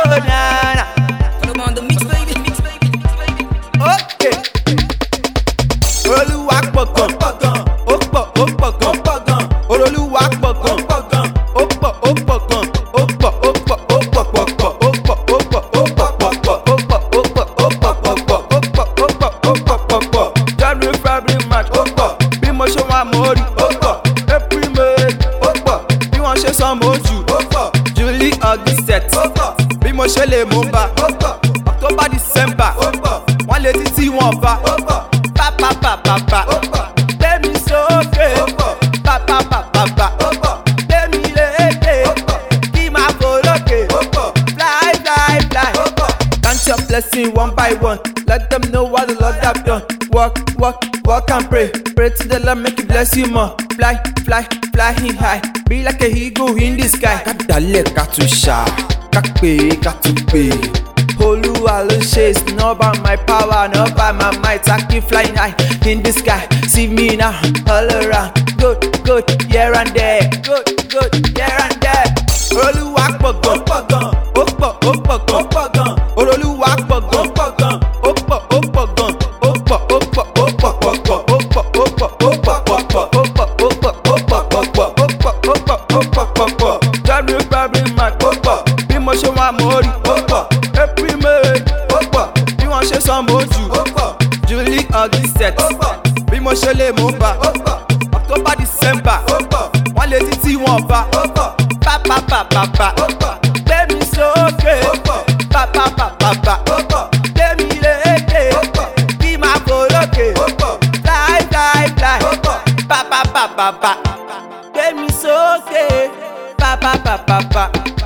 nana. Put 'em on the mix, baby. Okay. Olúwa pọ̀ gan, ó pọ̀ gan, Olúwa pọ̀ gan, ó pọ̀ gan, ó pọ̀ January, February, March, ó pọ̀ bí mo ṣe wá mo rí, ó pọ̀ April, May, ó pọ̀ bí wọ́n ṣe sọ mo jù, ó pọ̀ July, August, ó pọ̀ bí mo ṣe lè mú bá, ó pọ̀ October, December, ó pọ̀ wọ́n lè títí wọn bá, ó pọ̀ pa, ó pọ̀ lẹ́mi sókè, ó pọ̀ pa, ó pọ̀ lẹ́mi lékè, ó pọ̀ kí máa fò lókè, ó pọ̀ fly, ó pọ̀ count your blessing one by one, let them know what the Lord have done. Walk and pray to the Lord make He bless you more. Fly high, be like a eagle in the sky. Kádàlẹ̀ ká tún ṣá, ká pè ká tún pè. Olúwa ló ṣe, it's not by my power, not by my might. I keep flying high in the sky. See me now, all around. Good, here and there. Good, here and there. Olúwa pọ̀ gan, ó pọ̀ gan. Olúwa pọ̀ gan, ó pọ̀ gan. January, February, March, ó pọ̀ bí mo ṣe wá mo rí, ó pọ̀ April, May, ó pọ̀ bí wọ́n ṣe sọ mo jù, ó pọ̀ July, August, ó pọ̀ bí mo ṣe lè mú bá, ó pọ̀ October, December, ó pọ̀ wọ́n lè títí wọn bá, ó pọ̀ pa, ó pọ̀ lẹ́mi sókè, ó pọ̀ pa, ó pọ̀ lẹ́mi lékè, ó pọ̀ kí máa fò lókè, ó pọ̀ fly, ó pọ̀ pa, lẹ́mi sókè, pa.